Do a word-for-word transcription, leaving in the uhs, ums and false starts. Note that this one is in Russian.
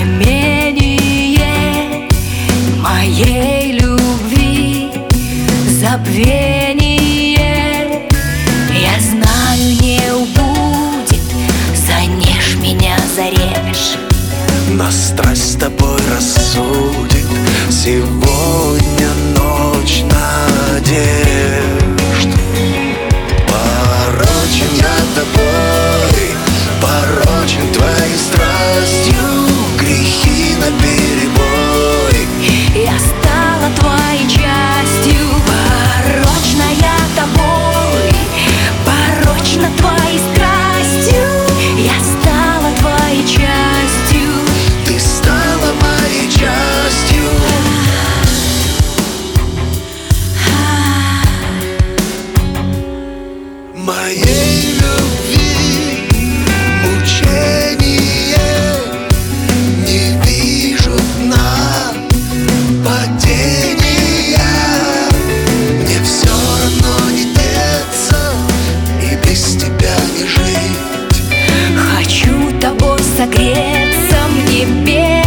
знамение моей любви, забвение. Я знаю, не убудет, занешь меня, зарежь, но страсть с тобой рассудит сегодня ночь надежд. Порочен я тобой, порочен твоей страстью, грехи наперебой. Я стала твоей частью, порочна я тобой, порочна твоей страстью. Я стала твоей частью, ты стала моей частью. Моей любви мучение, не вижу дна падения. Мне все равно не деться и без тебя не жить. хочу тобой согреться, мне без